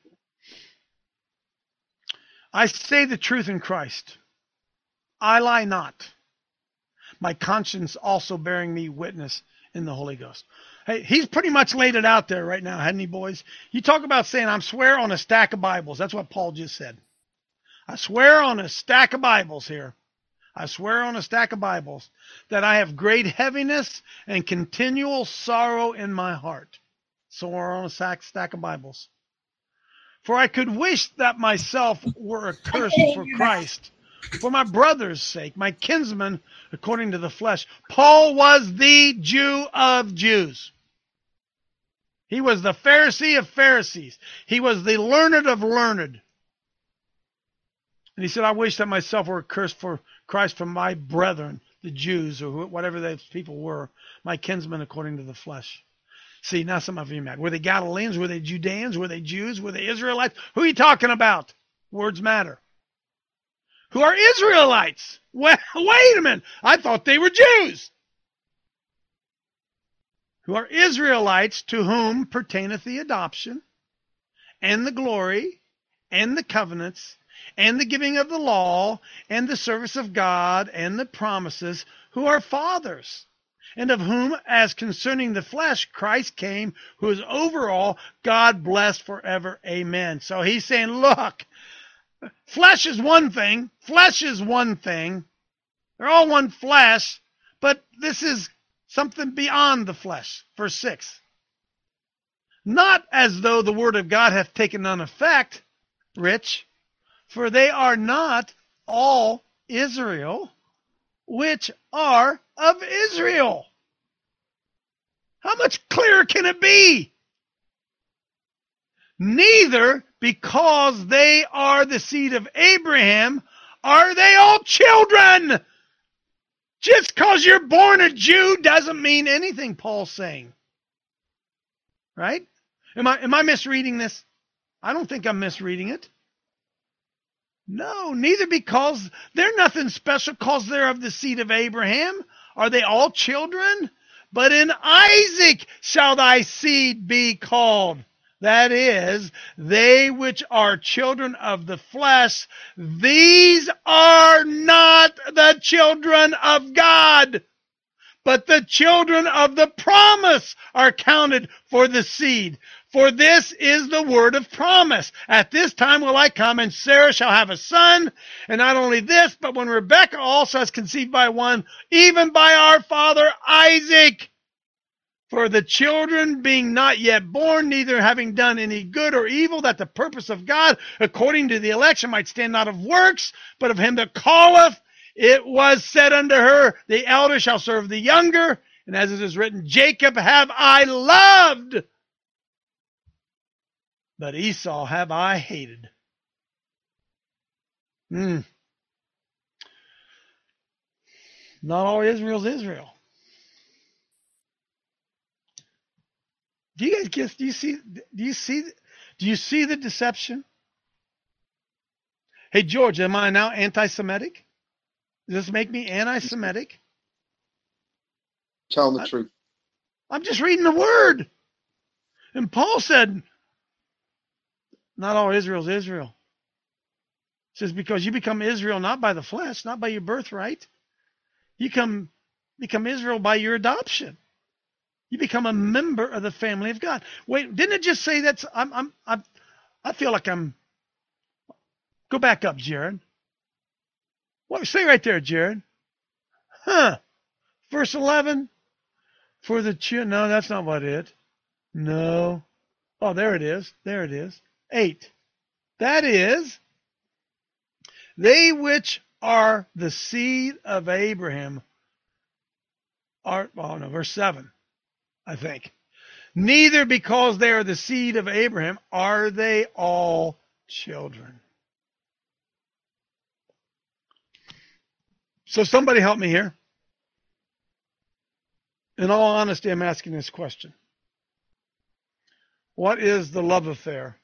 I say the truth in Christ. I lie not. My conscience also bearing me witness in the Holy Ghost. Hey, he's pretty much laid it out there right now, hadn't he, boys? You talk about saying, I swear on a stack of Bibles. That's what Paul just said. I swear on a stack of Bibles here. I swear on a stack of Bibles that I have great heaviness and continual sorrow in my heart. Swear on a stack of Bibles. For I could wish that myself were accursed for Christ, for my brother's sake, my kinsmen according to the flesh. Paul was the Jew of Jews. He was the Pharisee of Pharisees. He was the learned of learned. And he said, I wish that myself were accursed for Christ, for my brethren, the Jews, or whatever those people were, my kinsmen according to the flesh. See, now some of you mad. Were they Galileans? Were they Judeans? Were they Jews? Were they Israelites? Who are you talking about? Words matter. Who are Israelites? Well, wait a minute. I thought they were Jews. Who are Israelites, to whom pertaineth the adoption, and the glory, and the covenants, and the giving of the law, and the service of God, and the promises, who are fathers, and of whom, as concerning the flesh, Christ came, who is over all, God blessed forever. Amen. So he's saying, look, flesh is one thing. Flesh is one thing. They're all one flesh, but this is something beyond the flesh. Verse 6. Not as though the word of God hath taken none effect, Rich, for they are not all Israel, which are of Israel. How much clearer can it be? Neither because they are the seed of Abraham are they all children. Just because you're born a Jew doesn't mean anything, Paul's saying. Right? Am I misreading this? I don't think I'm misreading it. No, neither because they're nothing special because they're of the seed of Abraham. Are they all children? But in Isaac shall thy seed be called. That is, they which are children of the flesh, these are not the children of God, but the children of the promise are counted for the seed. For this is the word of promise. At this time will I come, and Sarah shall have a son. And not only this, but when Rebekah also has conceived by one, even by our father Isaac. For the children being not yet born, neither having done any good or evil, that the purpose of God, according to the election, might stand not of works, but of him that calleth, it was said unto her, the elder shall serve the younger. And as it is written, Jacob have I loved, but Esau have I hated. Not all Israel's Israel. Do you guys get? Do you see the deception? Hey George, am I now anti-Semitic? Does this make me anti-Semitic? Tell the truth. I'm just reading the word. And Paul said, not all Israel's Israel. It says, because you become Israel not by the flesh, not by your birthright. You become Israel by your adoption. You become a member of the family of God. Wait, didn't it just say that? I feel like I'm. Go back up, Jared. What? Stay right there, Jared. Verse 11. For the children. No, that's not what it. No. Oh, there it is. There it is. 8. That is, they which are the seed of Abraham are. Oh no, verse 7. I think. Neither because they are the seed of Abraham are they all children. So somebody help me here. In all honesty, I'm asking this question. What is the love affair?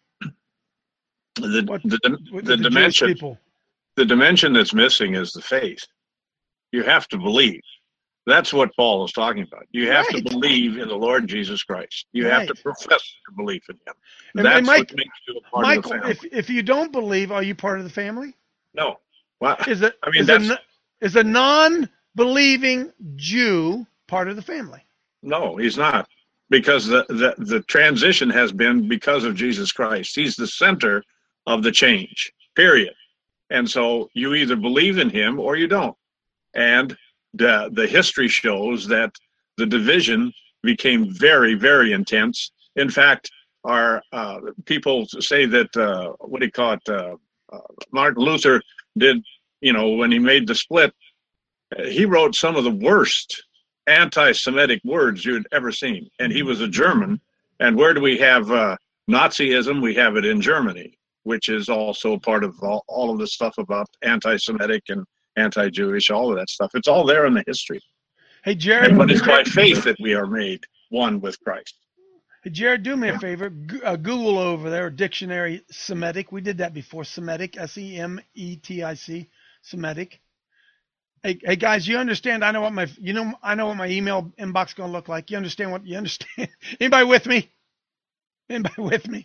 The dimension. People? The dimension that's missing is the faith. You have to believe. That's what Paul is talking about. You have to believe in the Lord Jesus Christ. You have to profess your belief in him. That's what makes you a part of the family. If you don't believe, are you part of the family? No. Well, is a non-believing Jew part of the family? No, he's not. Because the transition has been because of Jesus Christ. He's the center of the change, period. And so you either believe in him or you don't. And the history shows that the division became very, very intense. In fact, our people say that, what do you call it, Martin Luther did, when he made the split, he wrote some of the worst anti-Semitic words you'd ever seen. And he was a German. And where do we have Nazism? We have it in Germany, which is also part of all of the stuff about anti-Semitic and anti-Jewish, all of that stuff. It's all there in the history. Hey, Jared. But it's by faith that we are made one with Christ. Hey, Jared, do me a favor. Google over there, dictionary Semitic. We did that before. Semitic, S-E-M-E-T-I-C, Semitic. Hey, guys, you understand? I know what my email inbox is going to look like. You understand what you understand? Anybody with me? Anybody with me?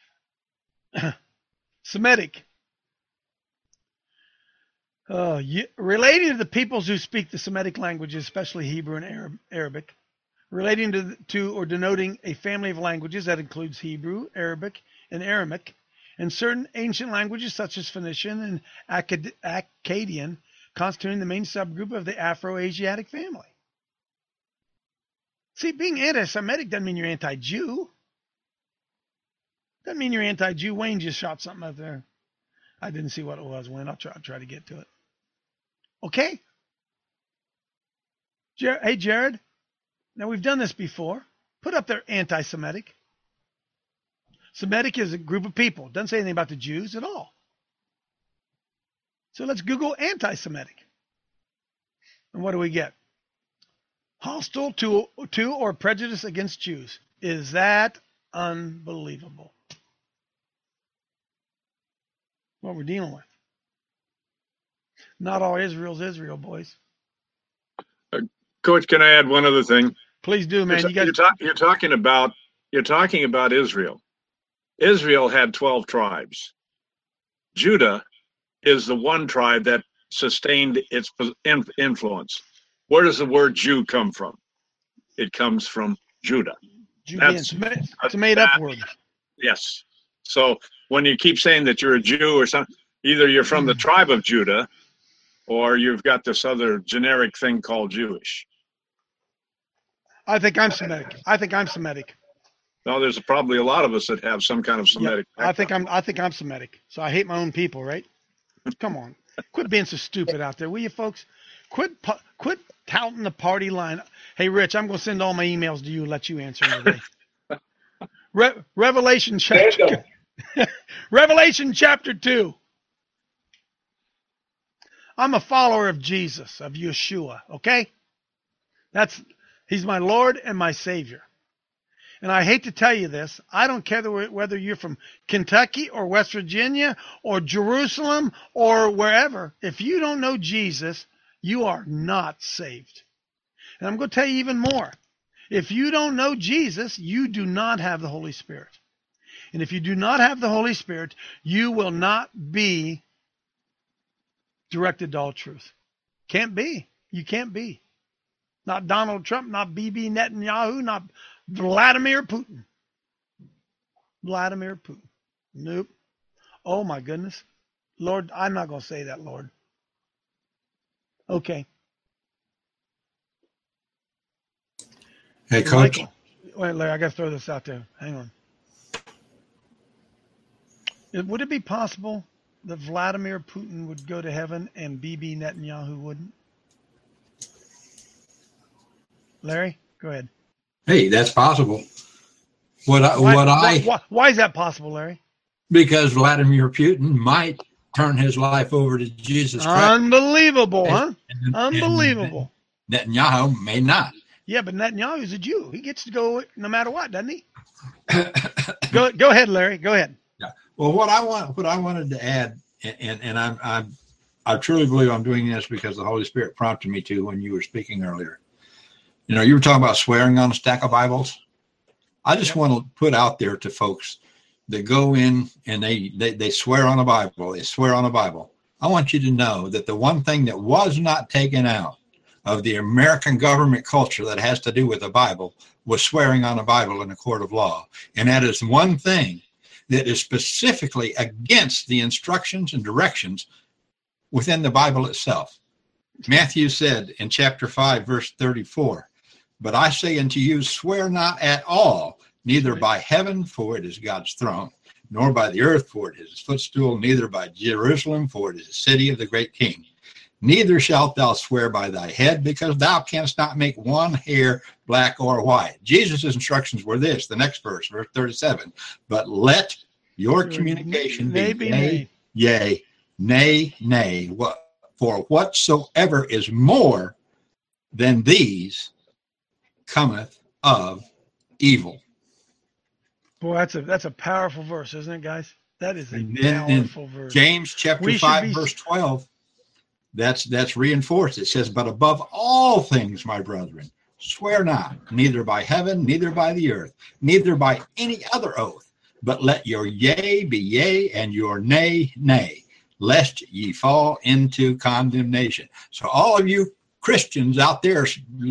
Semitic. Relating to the peoples who speak the Semitic languages, especially Hebrew and Arabic, relating to or denoting a family of languages that includes Hebrew, Arabic, and Aramaic, and certain ancient languages such as Phoenician and Akkadian, constituting the main subgroup of the Afro-Asiatic family. See, being anti-Semitic doesn't mean you're anti-Jew. Doesn't mean you're anti-Jew. Wayne just shot something out there. I didn't see what it was, Wayne. I'll try to get to it. Okay? Hey, Jared. Now, we've done this before. Put up there anti-Semitic. Semitic is a group of people. Doesn't say anything about the Jews at all. So let's Google anti-Semitic. And what do we get? Hostile to or prejudice against Jews. Is that unbelievable? What we're dealing with. Not all Israel's Israel, boys. Coach, can I add one other thing? Please do, man. You're talking about Israel. Israel had 12 tribes. Judah is the one tribe that sustained its influence. Where does the word Jew come from? It comes from Judah. It's a made-up word. Yes. So when you keep saying that you're a Jew or something, either you're from the tribe of Judah, or you've got this other generic thing called Jewish. I think I'm Semitic. No, there's probably a lot of us that have some kind of Semitic. Yeah, I think I'm Semitic. So I hate my own people, right? Come on, quit being so stupid out there, will you, folks? Quit touting the party line. Hey, Rich, I'm going to send all my emails to you and let you answer them today. Revelation chapter 2. I'm a follower of Jesus, of Yeshua, okay? He's my Lord and my Savior. And I hate to tell you this, I don't care whether you're from Kentucky or West Virginia or Jerusalem or wherever. If you don't know Jesus, you are not saved. And I'm going to tell you even more. If you don't know Jesus, you do not have the Holy Spirit. And if you do not have the Holy Spirit, you will not be directed to all truth. Can't be. You can't be. Not Donald Trump, not Bibi Netanyahu, not Vladimir Putin. Vladimir Putin. Nope. Oh my goodness. Lord, I'm not going to say that, Lord. Okay. Hey, Coach. Michael. Wait, Larry, I got to throw this out there. Hang on. Would it be possible that Vladimir Putin would go to heaven and Bibi Netanyahu wouldn't? Larry, go ahead. Hey, that's possible. Why is that possible, Larry? Because Vladimir Putin might turn his life over to Jesus Christ. Unbelievable, huh? Unbelievable. And Netanyahu may not. Yeah, but Netanyahu's a Jew. He gets to go no matter what, doesn't he? Go ahead, Larry. Go ahead. Yeah. Well, what I wanted to add, and I truly believe I'm doing this because the Holy Spirit prompted me to when you were speaking earlier. You know, you were talking about swearing on a stack of Bibles. I just want to put out there to folks that go in and they swear on a Bible. They swear on a Bible. I want you to know that the one thing that was not taken out of the American government culture that has to do with the Bible was swearing on a Bible in a court of law. And that is one thing that is specifically against the instructions and directions within the Bible itself. Matthew said in chapter 5, verse 34, "But I say unto you, swear not at all, neither by heaven, for it is God's throne, nor by the earth, for it is his footstool, neither by Jerusalem, for it is the city of the great king. Neither shalt thou swear by thy head, because thou canst not make one hair black or white." Jesus' instructions were this, the next verse, verse 37, "But let your communication be yea, nay, nay, for whatsoever is more than these cometh of evil." Boy, that's a powerful verse, isn't it, guys? That is a powerful verse. James chapter 5, verse 12, that's reinforced. It says, "But above all things, my brethren, swear not, neither by heaven, neither by the earth, neither by any other oath, but let your yea be yea, and your nay, nay, lest ye fall into condemnation." So all of you Christians out there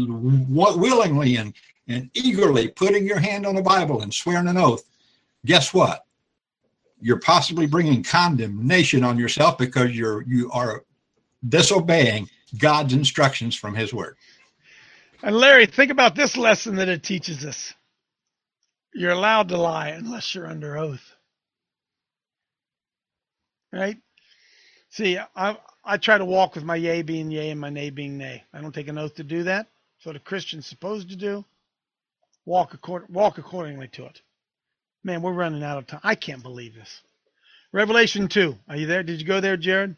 willingly and eagerly putting your hand on the Bible and swearing an oath, guess what? You're possibly bringing condemnation on yourself because you are disobeying God's instructions from his word. And Larry, think about this lesson that it teaches us. You're allowed to lie unless you're under oath. Right? See, I try to walk with my yea being yea and my nay being nay. I don't take an oath to do that. That's what a Christian's supposed to do. Walk accordingly to it. Man, we're running out of time. I can't believe this. Revelation 2. Are you there? Did you go there, Jared?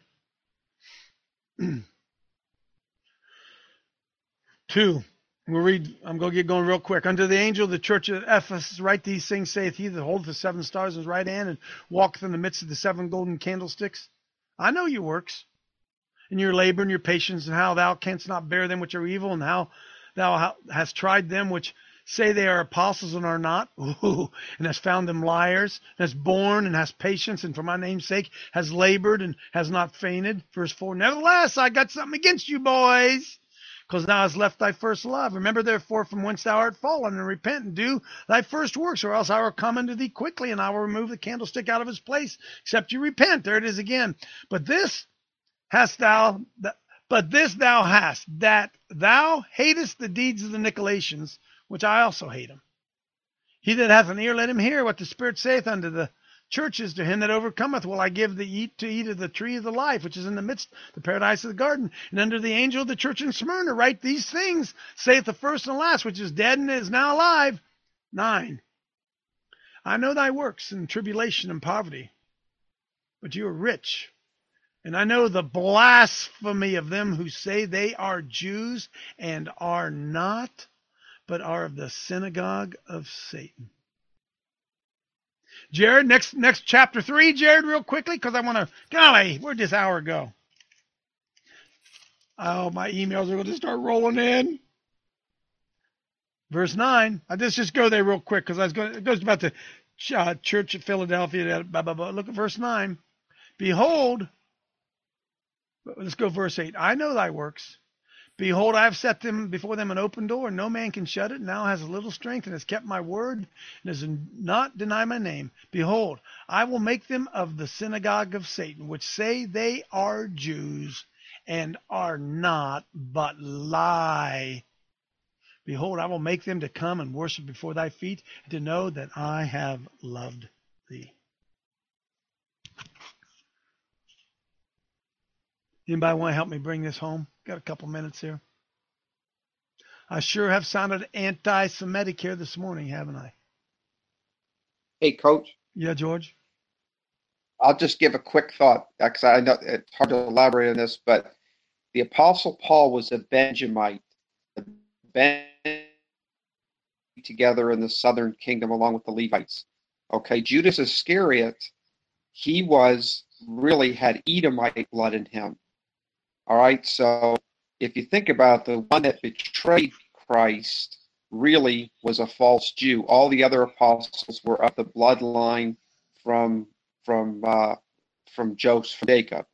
2. We'll read. I'm going to get going real quick. Unto the angel of the church of Ephesus write these things, saith he that holdeth the 7 stars in his right hand and walketh in the midst of the 7 golden candlesticks. I know your works, and your labor and your patience, and how thou canst not bear them which are evil, and how thou hast tried them which say they are apostles and are not, and hast found them liars, and hast borne and hast patience, and for my name's sake has labored and has not fainted. Verse 4, nevertheless, I got something against you, boys, because thou hast left thy first love. Remember therefore from whence thou art fallen, and repent and do thy first works, or else I will come unto thee quickly, and I will remove the candlestick out of his place, except you repent. There it is again. But this thou hast, that thou hatest the deeds of the Nicolaitans, which I also hate them. He that hath an ear, let him hear what the Spirit saith unto the churches. To him that overcometh will I give to eat of the tree of the life, which is in the midst of the paradise of the garden. And under the angel of the church in Smyrna write these things, saith the first and last, which is dead and is now alive. 9. I know thy works and tribulation and poverty, but you are rich. And I know the blasphemy of them who say they are Jews and are not, but are of the synagogue of Satan. Jared, next chapter 3, Jared, real quickly, because I want to, golly, where'd this hour go? Oh, my emails are going to start rolling in. Verse 9, let's just go there real quick, because it goes about the church at Philadelphia, blah, blah, blah. Look at verse 9. Behold, let's go verse 8. I know thy works. Behold, I have set them before them an open door, and no man can shut it. Now has a little strength, and has kept my word, and has not denied my name. Behold, I will make them of the synagogue of Satan, which say they are Jews, and are not, but lie. Behold, I will make them to come and worship before thy feet, and to know that I have loved thee. Anybody want to help me bring this home? Got a couple minutes here. I sure have sounded anti-Semitic here this morning, haven't I? Hey, Coach. Yeah, George? I'll just give a quick thought, because I know it's hard to elaborate on this, but the Apostle Paul was a Benjamite. Together in the southern kingdom along with the Levites. Okay, Judas Iscariot, he had Edomite blood in him. All right, so if you think about the one that betrayed Christ really was a false Jew. All the other apostles were of the bloodline from Jacob.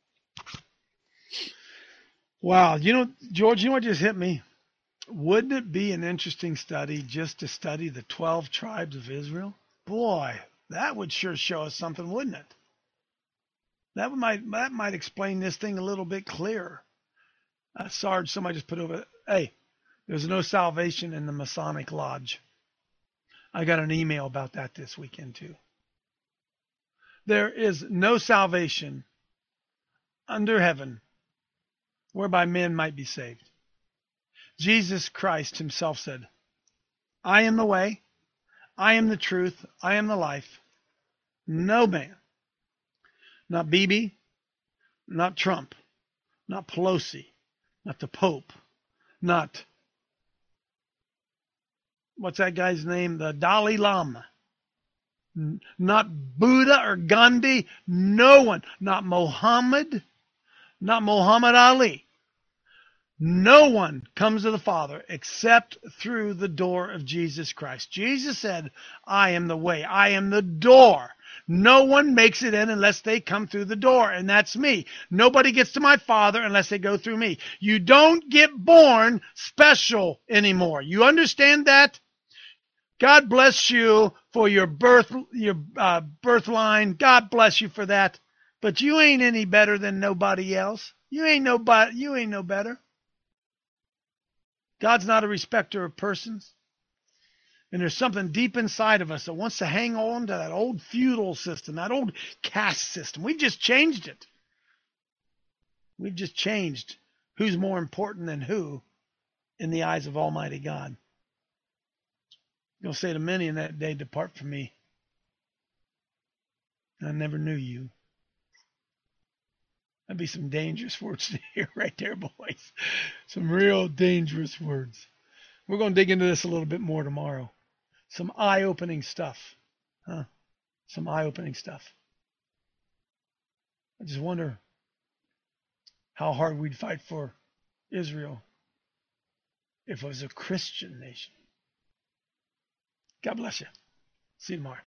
Wow, George, what just hit me? Wouldn't it be an interesting study just to study the 12 tribes of Israel? Boy, that would sure show us something, wouldn't it? That might explain this thing a little bit clearer. Sarge, somebody just put over, hey, there's no salvation in the Masonic Lodge. I got an email about that this weekend too. There is no salvation under heaven whereby men might be saved. Jesus Christ himself said, I am the way, I am the truth, I am the life. No man, not Bibi, not Trump, not Pelosi, not the Pope, not, what's that guy's name? The Dalai Lama. Not Buddha or Gandhi, no one, not Muhammad, not Muhammad Ali. No one comes to the Father except through the door of Jesus Christ. Jesus said, I am the way, I am the door. No one makes it in unless they come through the door, and that's me. Nobody gets to my Father unless they go through me. You don't get born special anymore. You understand that? God bless you for your birth line. God bless you for that. But you ain't any better than nobody else. You ain't no better. God's not a respecter of persons. And there's something deep inside of us that wants to hang on to that old feudal system, that old caste system. We've just changed it. We've just changed who's more important than who in the eyes of Almighty God. You'll say to many in that day, depart from me. I never knew you. That'd be some dangerous words to hear right there, boys. Some real dangerous words. We're going to dig into this a little bit more tomorrow. Some eye-opening stuff. Some eye-opening stuff. I just wonder how hard we'd fight for Israel if it was a Christian nation. God bless you. See you tomorrow.